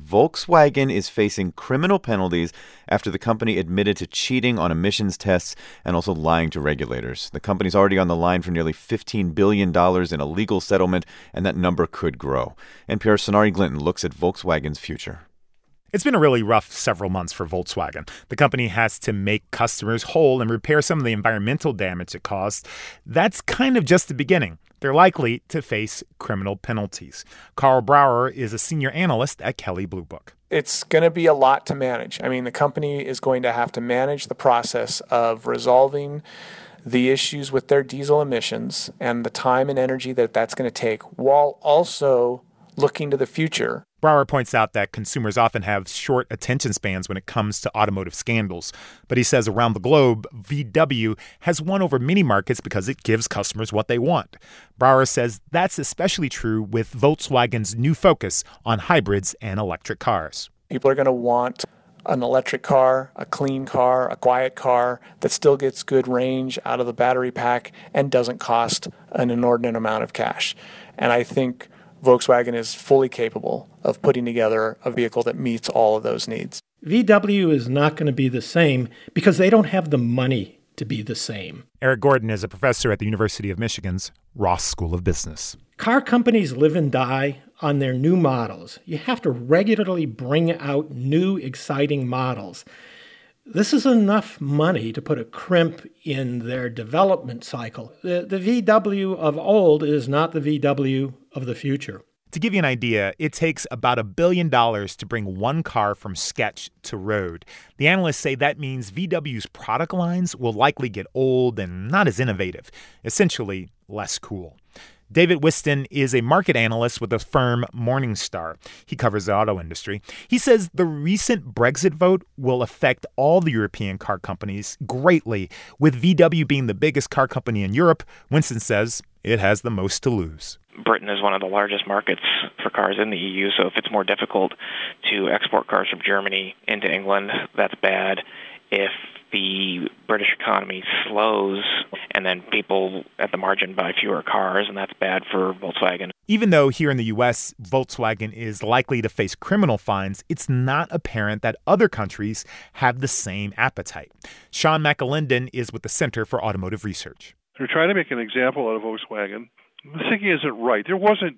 Volkswagen is facing criminal penalties after the company admitted to cheating on emissions tests and also lying to regulators. The company's already on the line for nearly $15 billion in a legal settlement, and that number could grow. NPR's Sonari Glinton looks at Volkswagen's future. It's been a really rough several months for Volkswagen. The company has to make customers whole and repair some of the environmental damage it caused. That's kind of just the beginning. They're likely to face criminal penalties. Carl Brauer is a senior analyst at Kelley Blue Book. It's going to be a lot to manage. I mean, the company is going to have to manage the process of resolving the issues with their diesel emissions and the time and energy that that's going to take, while also looking to the future. Brauer points out that consumers often have short attention spans when it comes to automotive scandals. But he says around the globe, VW has won over many markets because it gives customers what they want. Brauer says that's especially true with Volkswagen's new focus on hybrids and electric cars. People are going to want an electric car, a clean car, a quiet car that still gets good range out of the battery pack and doesn't cost an inordinate amount of cash. And I think Volkswagen is fully capable of putting together a vehicle that meets all of those needs. VW is not going to be the same because they don't have the money to be the same. Eric Gordon is a professor at the University of Michigan's Ross School of Business. Car companies live and die on their new models. You have to regularly bring out new, exciting models. This is enough money to put a crimp in their development cycle. The VW of old is not the VW of the future. To give you an idea, it takes about $1 billion to bring one car from sketch to road. The analysts say that means VW's product lines will likely get old and not as innovative, essentially less cool. David Whiston is a market analyst with the firm Morningstar. He covers the auto industry. He says the recent Brexit vote will affect all the European car companies greatly, with VW being the biggest car company in Europe. Whiston says it has the most to lose. Britain is one of the largest markets for cars in the EU, so if it's more difficult to export cars from Germany into England, that's bad. If the British economy slows and then people at the margin buy fewer cars, and that's bad for Volkswagen. Even though here in the U.S., Volkswagen is likely to face criminal fines, it's not apparent that other countries have the same appetite. Sean McAlinden is with the Center for Automotive Research. They're trying to make an example out of Volkswagen. The thinking isn't right. There wasn't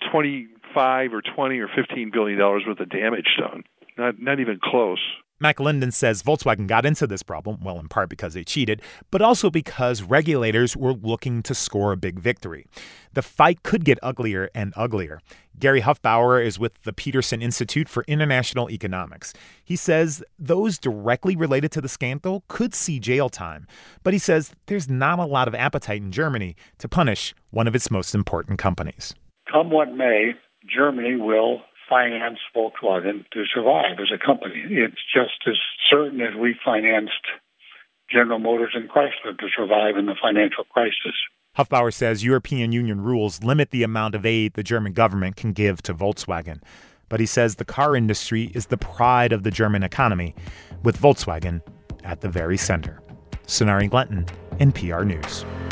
25 or 20 or $15 billion worth of damage done. Not even close. McAlinden says Volkswagen got into this problem, well, in part because they cheated, but also because regulators were looking to score a big victory. The fight could get uglier and uglier. Gary Huffbauer is with the Peterson Institute for International Economics. He says those directly related to the scandal could see jail time, but he says there's not a lot of appetite in Germany to punish one of its most important companies. Come what may, Germany will finance Volkswagen to survive as a company. It's just as certain as we financed General Motors and Chrysler to survive in the financial crisis. Huffbauer says European Union rules limit the amount of aid the German government can give to Volkswagen. But he says the car industry is the pride of the German economy, with Volkswagen at the very center. Sonari Glinton, NPR News.